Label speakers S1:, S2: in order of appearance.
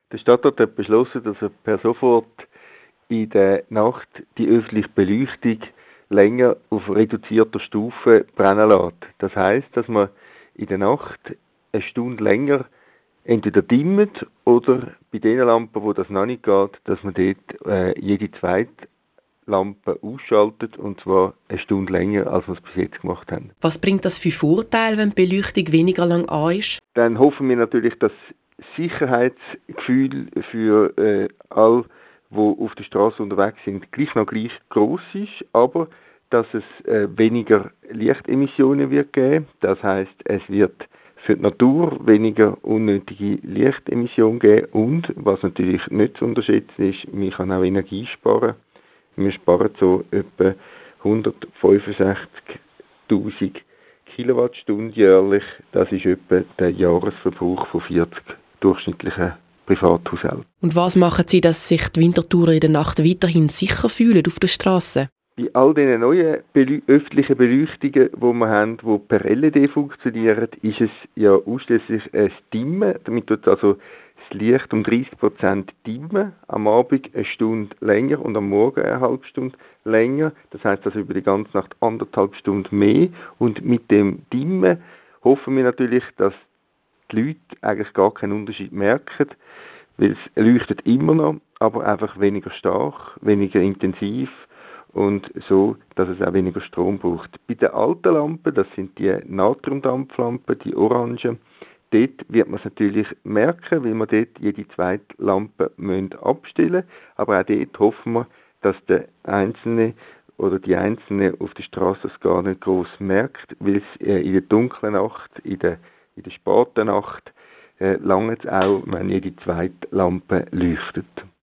S1: Der Stadtrat hat beschlossen, dass er per sofort in der Nacht die öffentliche Beleuchtung länger auf reduzierter Stufe brennen lässt. Das heisst, dass man in der Nacht eine Stunde länger entweder dimmt oder bei den Lampen, wo das noch nicht geht, dass man dort jede zweite Lampe ausschaltet, und zwar eine Stunde länger, als wir es bis jetzt gemacht haben.
S2: Was bringt das für Vorteile, wenn die Beleuchtung weniger lang an ist?
S1: Dann hoffen wir natürlich, dass das Sicherheitsgefühl für alle, die auf der Straße unterwegs sind, gleich groß ist, aber dass es weniger Lichtemissionen wird geben. Das heißt, es wird für die Natur weniger unnötige Lichtemissionen geben, und was natürlich nicht zu unterschätzen ist, man kann auch Energie sparen. Wir sparen so etwa 165.000 Kilowattstunden jährlich. Das ist etwa der Jahresverbrauch von 40 durchschnittlichen Privathaushalten.
S2: Und was machen Sie, dass sich die Wintertourer in der Nacht weiterhin sicher fühlen auf der Straße?
S1: Bei all diesen neuen öffentlichen Beleuchtungen, die wir haben, die per LED funktionieren, ist es ja ausschließlich ein Dimmen. Damit wird also das Licht um 30% dimmen, am Abend eine Stunde länger und am Morgen eine halbe Stunde länger. Das heisst also über die ganze Nacht 1,5 Stunden mehr. Und mit dem Dimmen hoffen wir natürlich, dass die Leute eigentlich gar keinen Unterschied merken, weil es leuchtet immer noch, aber einfach weniger stark, weniger intensiv und so, dass es auch weniger Strom braucht. Bei den alten Lampen, das sind die Natriumdampflampen, die orangen, dort wird man es natürlich merken, weil wir dort jede zweite Lampe abstellen müssen. Aber auch dort hoffen wir, dass der Einzelne oder die Einzelne auf der Straße es gar nicht gross merkt, weil es in der dunklen Nacht, in der späten Nacht, lange es auch, wenn jede zweite Lampe leuchtet.